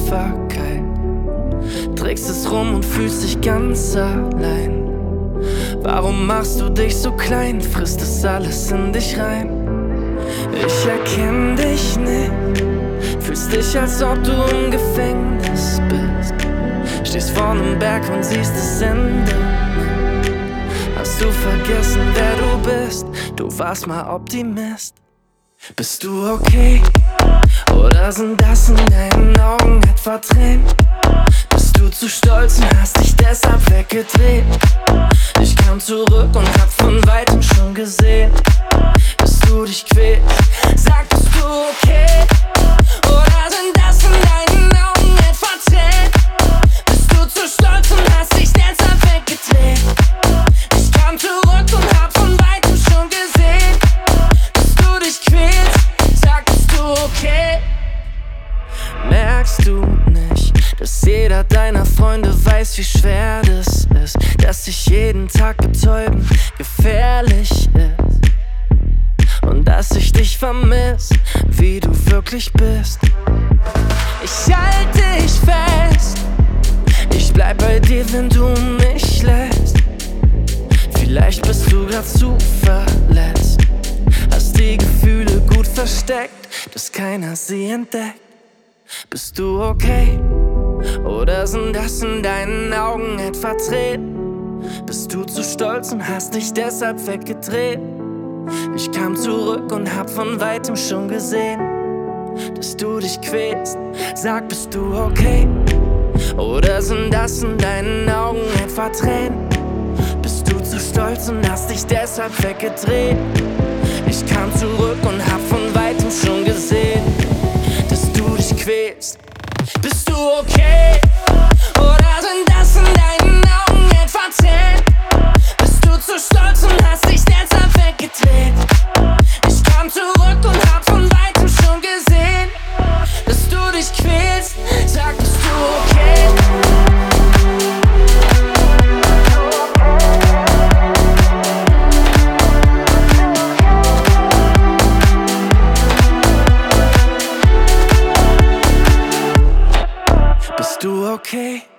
Dankbarkeit. Trägst es rum und fühlst dich ganz allein. Warum machst du dich so klein? Frisst es alles in dich rein? Ich erkenn dich nicht. Fühlst dich, als ob du im Gefängnis bist. Stehst vor nem Berg und siehst das Ende. Hast du vergessen, wer du bist? Du warst mal Optimist. Bist du okay? Oder sind das in deinen Augen etwa Tränen? Bist du zu stolz und hast dich deshalb weggedreht? Ich kam zurück und hab von weitem schon gesehen, dass du dich quälst. Sag, bist du okay? Oder sind das in deinen Augen etwa Tränen? Bist du zu stolz und hast dich deshalb weggedreht? Ich kam zurück und hab von weitem schon gesehen, dass du dich quälst. Sag, bist du okay? Merkst du nicht, dass jeder deiner Freunde weiß, wie schwer das ist? Dass dich jeden Tag betäuben gefährlich ist. Und dass ich dich vermiss, wie du wirklich bist. Ich halte dich fest. Ich bleib bei dir, wenn du mich lässt. Vielleicht bist du grad zu verletzt. Hast die Gefühle gut versteckt, dass keiner sie entdeckt. Bist du okay? Oder sind das in deinen Augen etwa Tränen? Bist du zu stolz und hast dich deshalb weggedreht? Ich kam zurück und hab von weitem schon gesehen, dass du dich quälst. Sag, bist du okay? Oder sind das in deinen Augen etwa Tränen? Bist du zu stolz und hast dich deshalb weggedreht? Ich kam zurück und hab von weitem schon gesehen, dass du dich quälst. Bist du okay? Oder sind das in deinen Augen etwa Tränen? Bist du zu stolz und hast dich deshalb weggedreht? Ich kam zurück und hab von weitem schon gesehen, dass du dich quälst. Sag, bist du okay? Bist du okay?